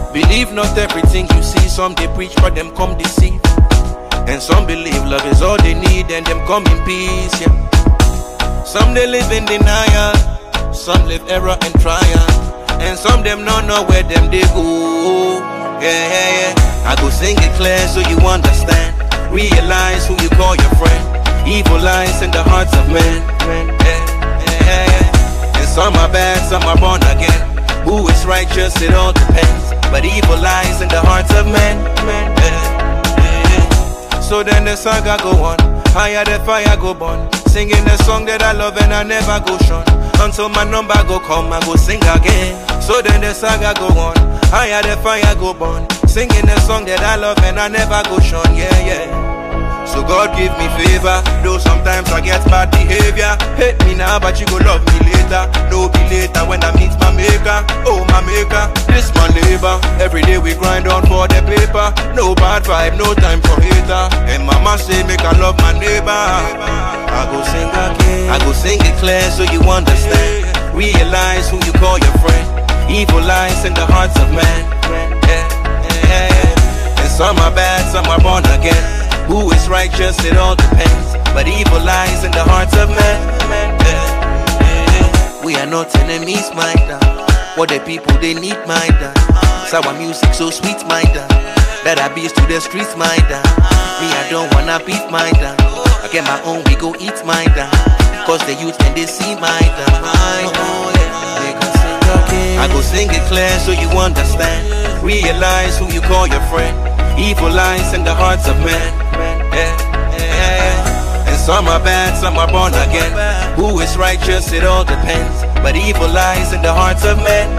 Believe not everything you see. Some they preach but them come deceive. And some believe love is all they need and them come in peace, yeah. Some they live in denial, some live error and trial, and some them don't know where them they go. Yeah. I go sing it clear so you understand. Realize who you call your friend. Evil lies in the hearts of men. Yeah. And some are bad, some are born again. Who is righteous, it all depends. But evil lies in the hearts of men. So then the saga go on, higher the fire go burn. Singing the song that I love and I never go shun. Until my number go come, I go sing again. So then the saga go on, higher the fire go burn. Singing the song that I love and I never go shun, yeah. So God give me favor, though sometimes I get bad behavior. Hate me now, but you go love me later. No be later when I meet my maker. Oh my maker, this my labor. Every day we grind on for the paper. No bad vibe, no time for hater. And mama say make I love my neighbor. I go sing again, I go sing it clear so you understand. Realize who you call your friend. Evil lies in the hearts of men. And some are bad, some are born again. Who is righteous, it all depends. But evil lies in the hearts of men. We are not enemies, my dad. What the people, they need, my dad. So our music so sweet, my dad. Better beats to the streets, my dad. Me, I don't wanna beat, my dad. I get my own, we go eat, my dad. Cause the youth, when they see, my dad. I go sing it clear so you understand. Realize who you call your friend. Evil lies in the hearts of men. And some are bad, some are born again. Who is righteous, it all depends. But evil lies in the hearts of men.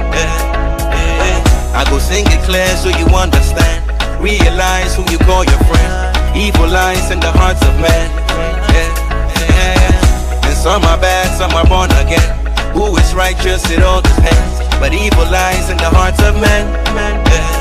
I go sing it clear so you understand. Realize who you call your friend. Evil lies in the hearts of men. And some are bad, some are born again. Who is righteous, it all depends. But evil lies in the hearts of men.